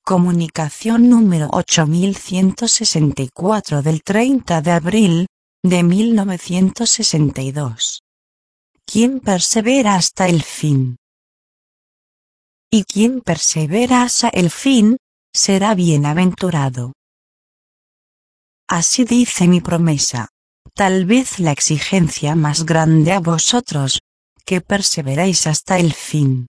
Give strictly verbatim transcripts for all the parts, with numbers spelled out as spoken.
Comunicación número ocho mil ciento sesenta y cuatro del treinta de abril de mil novecientos sesenta y dos. ¿Quién persevera hasta el fin? Y quien persevera hasta el fin, será bienaventurado. Así dice mi promesa. Tal vez la exigencia más grande a vosotros, que perseveréis hasta el fin.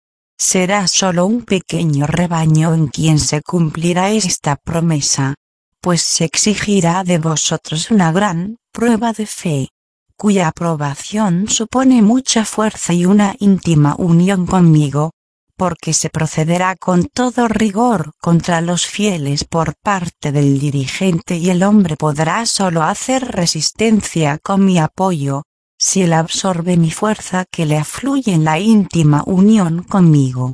Será solo un pequeño rebaño en quien se cumplirá esta promesa, pues se exigirá de vosotros una gran prueba de fe, cuya aprobación supone mucha fuerza y una íntima unión conmigo, porque se procederá con todo rigor contra los fieles por parte del dirigente y el hombre podrá solo hacer resistencia con mi apoyo, si él absorbe mi fuerza que le afluye en la íntima unión conmigo.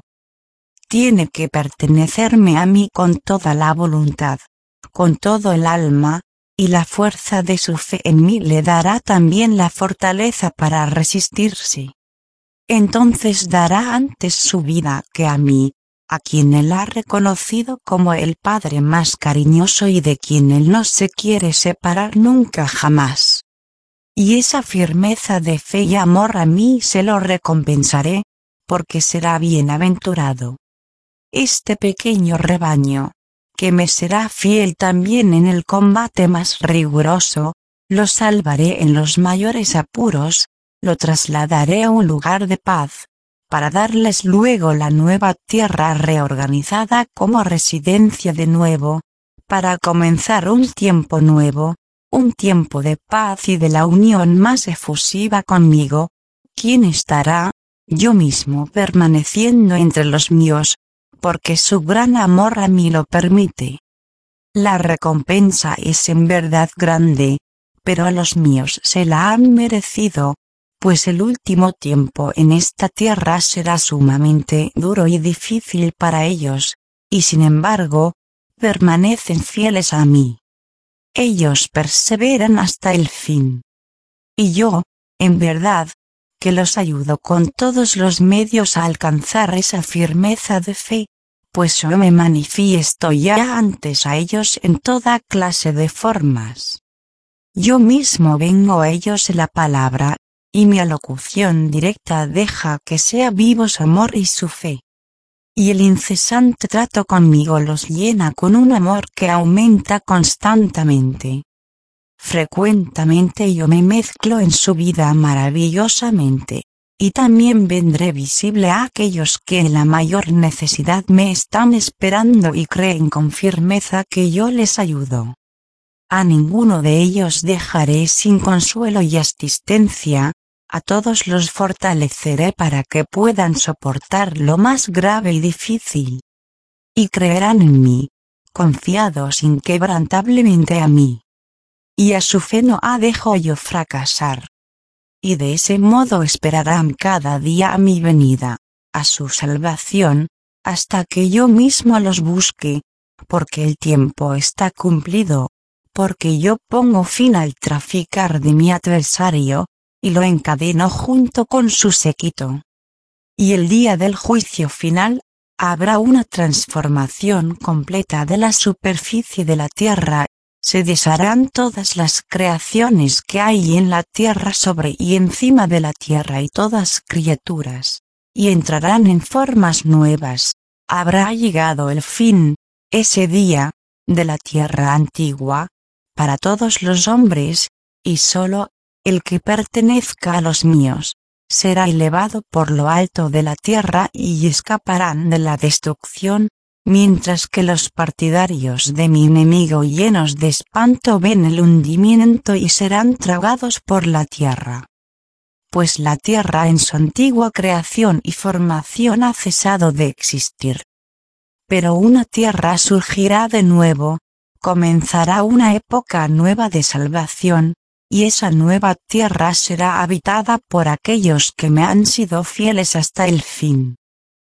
Tiene que pertenecerme a mí con toda la voluntad, con todo el alma, y la fuerza de su fe en mí le dará también la fortaleza para resistirse. Entonces dará antes su vida que a mí, a quien él ha reconocido como el Padre más cariñoso y de quien él no se quiere separar nunca jamás. Y esa firmeza de fe y amor a mí se lo recompensaré, porque será bienaventurado. Este pequeño rebaño, que me será fiel también en el combate más riguroso, lo salvaré en los mayores apuros, lo trasladaré a un lugar de paz, para darles luego la nueva tierra reorganizada como residencia de nuevo, para comenzar un tiempo nuevo, un tiempo de paz y de la unión más efusiva conmigo, quien estará, yo mismo permaneciendo entre los míos, porque su gran amor a mí lo permite. La recompensa es en verdad grande, pero a los míos se la han merecido, pues el último tiempo en esta tierra será sumamente duro y difícil para ellos, y sin embargo, permanecen fieles a mí. Ellos perseveran hasta el fin. Y yo, en verdad, que los ayudo con todos los medios a alcanzar esa firmeza de fe, pues yo me manifiesto ya antes a ellos en toda clase de formas. Yo mismo vengo a ellos en la palabra, y mi alocución directa deja que sea vivo su amor y su fe. Y el incesante trato conmigo los llena con un amor que aumenta constantemente. Frecuentemente yo me mezclo en su vida maravillosamente, y también vendré visible a aquellos que en la mayor necesidad me están esperando y creen con firmeza que yo les ayudo. A ninguno de ellos dejaré sin consuelo y asistencia, a todos los fortaleceré para que puedan soportar lo más grave y difícil. Y creerán en mí, confiados inquebrantablemente a mí. Y a su fe no ha dejo yo fracasar. Y de ese modo esperarán cada día a mi venida, a su salvación, hasta que yo mismo los busque, porque el tiempo está cumplido, porque yo pongo fin al traficar de mi adversario, y lo encadeno junto con su séquito. Y el día del juicio final, habrá una transformación completa de la superficie de la tierra, se desharán todas las creaciones que hay en la tierra sobre y encima de la tierra y todas criaturas, y entrarán en formas nuevas, habrá llegado el fin, ese día, de la tierra antigua, para todos los hombres, y sólo el que pertenezca a los míos, será elevado por lo alto de la tierra y escaparán de la destrucción, mientras que los partidarios de mi enemigo llenos de espanto ven el hundimiento y serán tragados por la tierra. Pues la tierra en su antigua creación y formación ha cesado de existir. Pero una tierra surgirá de nuevo, comenzará una época nueva de salvación, y esa nueva tierra será habitada por aquellos que me han sido fieles hasta el fin.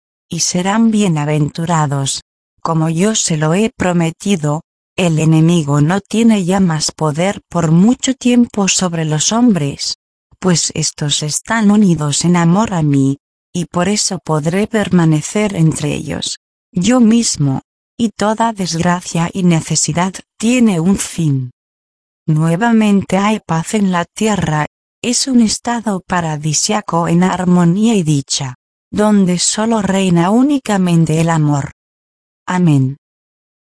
Y serán bienaventurados, como yo se lo he prometido, el enemigo no tiene ya más poder por mucho tiempo sobre los hombres, pues estos están unidos en amor a mí, y por eso podré permanecer entre ellos, yo mismo, y toda desgracia y necesidad tiene un fin. Nuevamente hay paz en la tierra, es un estado paradisiaco en armonía y dicha, donde solo reina únicamente el amor. Amén.